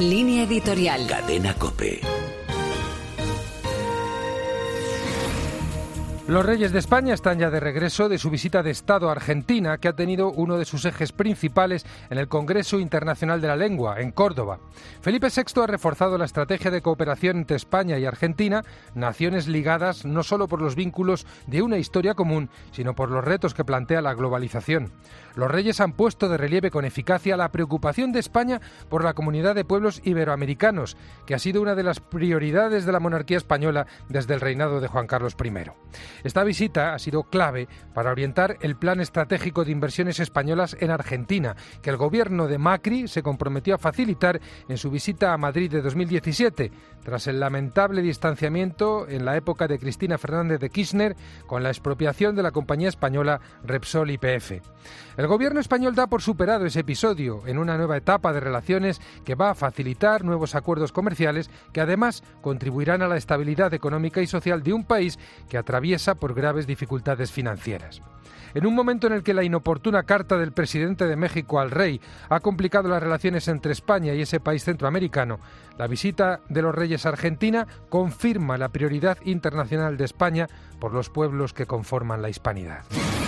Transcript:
Línea editorial. Cadena COPE. Los reyes de España están ya de regreso de su visita de Estado a Argentina, que ha tenido uno de sus ejes principales en el Congreso Internacional de la Lengua, en Córdoba. Felipe VI ha reforzado la estrategia de cooperación entre España y Argentina, naciones ligadas no solo por los vínculos de una historia común, sino por los retos que plantea la globalización. Los reyes han puesto de relieve con eficacia la preocupación de España por la comunidad de pueblos iberoamericanos, que ha sido una de las prioridades de la monarquía española desde el reinado de Juan Carlos I. Esta visita ha sido clave para orientar el plan estratégico de inversiones españolas en Argentina, que el gobierno de Macri se comprometió a facilitar en su visita a Madrid de 2017, tras el lamentable distanciamiento en la época de Cristina Fernández de Kirchner con la expropiación de la compañía española Repsol YPF. El gobierno español da por superado ese episodio en una nueva etapa de relaciones que va a facilitar nuevos acuerdos comerciales que además contribuirán a la estabilidad económica y social de un país que atraviesa por graves dificultades financieras. En un momento en el que la inoportuna carta del presidente de México al rey ha complicado las relaciones entre España y ese país centroamericano, la visita de los reyes a Argentina confirma la prioridad internacional de España por los pueblos que conforman la hispanidad.